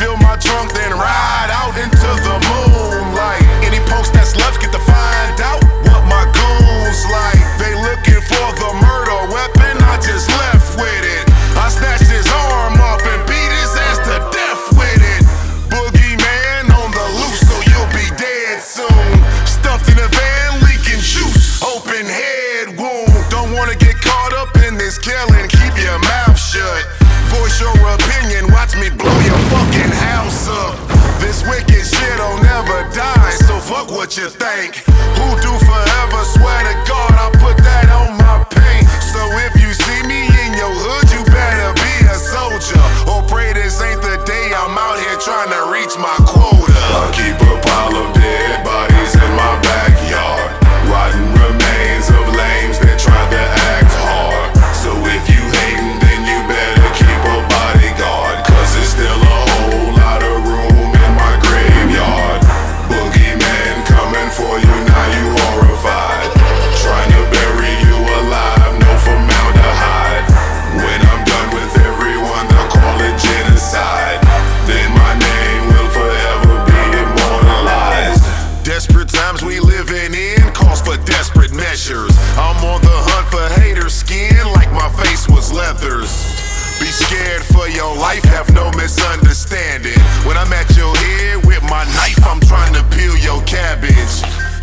fill my trunk, then ride out into the moonlight. Any post that's left get to find out what my goons like. They looking for the murder weapon, I just left with it. I snatched his arm off and beat his ass to death with it. Boogeyman on the loose, so you'll be dead soon. Stuffed in a van, leaking juice, open head wound. Don't wanna get caught up in this killing, keep your mouth shut. Voice your opinion, watch me blow your fucking house up. This wicked shit'll never die, so fuck what you think. Who do forever, swear to God, I'll put that on my paint. So if you see me in your hood, you better be a soldier, or pray this ain't the day I'm out here trying to reach my quota. I keep a pile of dead bodies in my backyard, rotten remains of lames that tried to act hard. So if you hatin', then you better keep a bodyguard, cause there's still a whole lot of room in my graveyard. Boogeyman coming for you, now you horrified, trying to bury you alive, no formaldehyde. When I'm done with everyone, they'll call it genocide, then my name will forever be immortalized. Desperate times we living in calls for desperate measures. I'm on the hunt for haters' skin like my face was leathers. Be scared for your life, have no misunderstanding. When I'm at your head with my knife, I'm trying to peel your cabbage.